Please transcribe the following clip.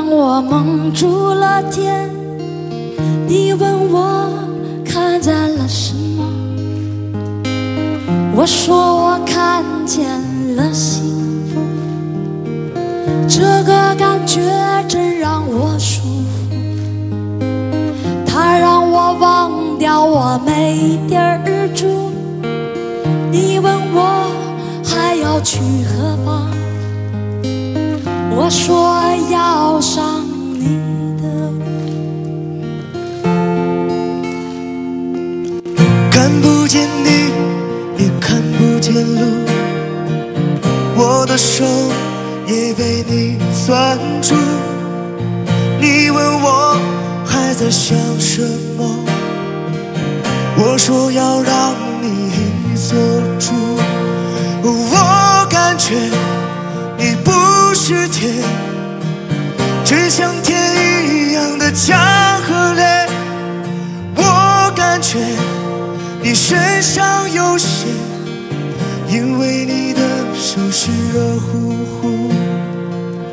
让我蒙住了天。你问我看见了什么，我说我看见了幸福。这个感觉真让我舒服，它让我忘掉我没地儿住。你问我还要去何方，我说要上你的路。 看不见你，也看不见路，我的手也被你攥住。你问我还在想什么，我说要让你做主。我感觉你不是天，却像天一样的强和烈。我感觉你身上有血，因为你的手是热乎乎。